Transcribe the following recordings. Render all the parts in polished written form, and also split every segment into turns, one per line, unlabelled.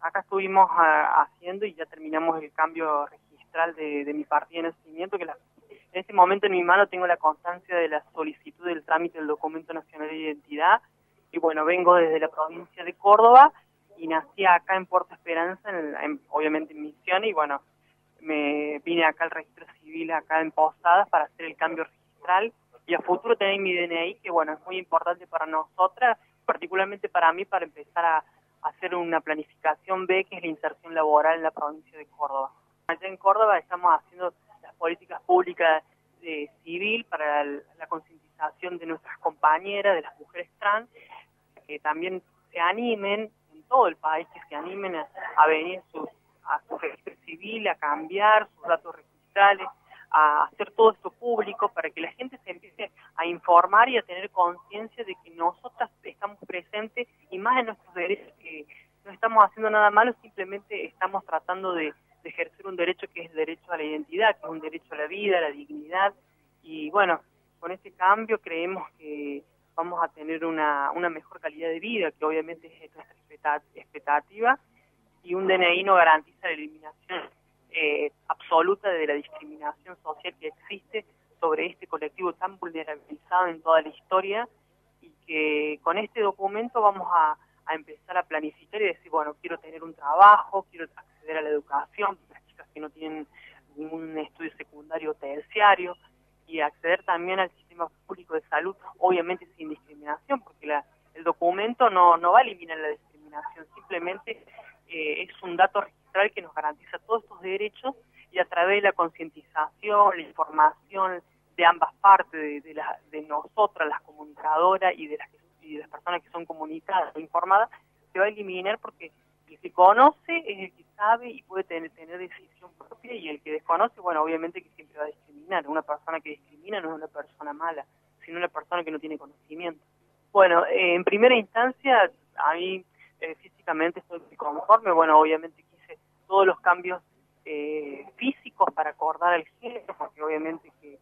acá estuvimos haciendo y ya terminamos el cambio registral de mi partida de nacimiento, en este momento en mi mano tengo la constancia de la solicitud del trámite del documento nacional de identidad, y bueno, vengo desde la provincia de Córdoba y nací acá en Puerto Esperanza, obviamente en Misiones, y bueno, me vine acá al registro civil, acá en Posadas, para hacer el cambio registral y a futuro tener mi DNI, que bueno, es muy importante para nosotras, particularmente para mí, para empezar a hacer una planificación B, que es la inserción laboral en la provincia de Córdoba. Allá en Córdoba estamos haciendo las políticas públicas civil para la concientización de nuestras compañeras, de las mujeres trans, que también se animen en todo el país, que se animen a venir a su registro civil, a cambiar sus datos registrales, a hacer todo esto público para que la gente se empiece a informar y a tener conciencia de que nosotras estamos presentes y más en nuestros derechos, que no estamos haciendo nada malo, simplemente estamos tratando de ejercer un derecho que es el derecho a la identidad, que es un derecho a la vida, a la dignidad, y bueno, con este cambio creemos que vamos a tener una mejor calidad de vida, que obviamente es nuestra expectativa, y un DNI no garantiza la eliminación absoluta de la discriminación social que existe sobre este colectivo tan vulnerabilizado en toda la historia, y que con este documento vamos a empezar a planificar y decir, bueno, quiero tener un trabajo, quiero acceder a la educación, las chicas que no tienen ningún estudio secundario o terciario, y acceder también al sistema público de salud, obviamente sin discriminación, porque el documento no va a eliminar la discriminación, simplemente es un dato registral que nos garantiza todos estos derechos, y a través de la concientización, la información de ambas partes, de nosotras, las comunicadoras, y de las personas que son comunicadas o informadas, se va a eliminar, porque el que conoce es el que sabe y puede tener decisión propia, y el que desconoce, bueno, obviamente que siempre va a discriminar. Una persona que discrimina no es una persona mala, sino una persona que no tiene conocimiento. Bueno, en primera instancia, a mí físicamente estoy muy conforme. Bueno, obviamente quise todos los cambios físicos para acordar el género, porque obviamente que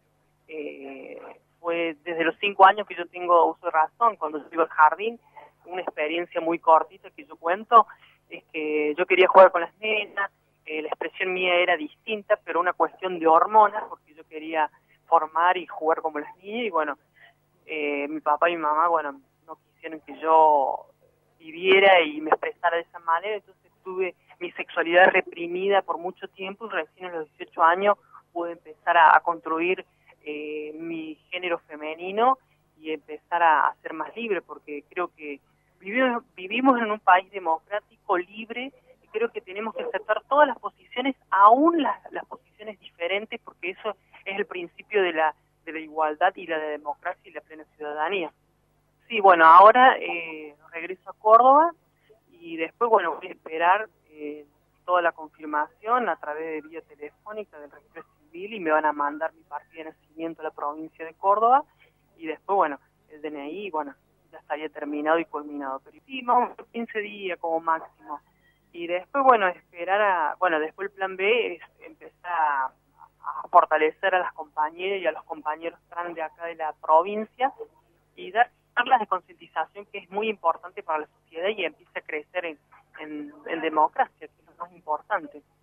fue desde los 5 años que yo tengo uso de razón. Cuando yo iba al jardín, una experiencia muy cortita que yo cuento, es que yo quería jugar con las nenas, la expresión mía era distinta, pero una cuestión de hormonas, porque yo quería formar y jugar como las niñas, y bueno, mi papá y mi mamá, bueno, no quisieron que yo viviera y me expresara de esa manera, entonces tuve mi sexualidad reprimida por mucho tiempo, y recién a los 18 años pude empezar a construir mi género femenino y empezar a ser más libre, porque creo que vivimos en un país democrático, libre, y creo que tenemos que aceptar todas las posiciones, aún las posiciones diferentes, porque eso es el principio de la igualdad y la democracia y la plena ciudadanía. Sí, bueno, ahora regreso a Córdoba, y después, bueno, voy a esperar toda la confirmación a través de vía telefónica del registro civil, y me van a mandar mi partida de nacimiento a la provincia de Córdoba, y después, bueno, el DNI, bueno, ya estaría terminado y culminado. Pero sí, más o menos 15 días como máximo. Y después, bueno, después el plan B es empezar a fortalecer a las compañeras y a los compañeros trans de acá de la provincia, y dar charlas de concientización, que es muy importante para la sociedad, y empiece a crecer en democracia, que es lo más importante.